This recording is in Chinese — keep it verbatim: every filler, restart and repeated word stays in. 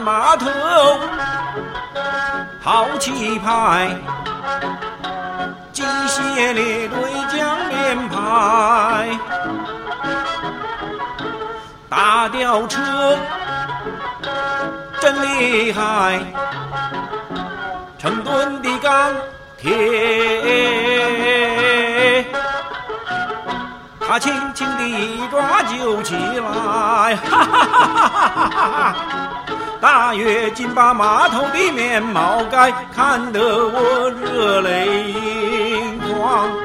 码头，好气派，机械列队将连排，大吊车真厉害，成吨的钢铁，他轻轻地一抓就起来，哈哈哈哈哈哈！大跃进把码头的面貌改，看得我热泪盈眶。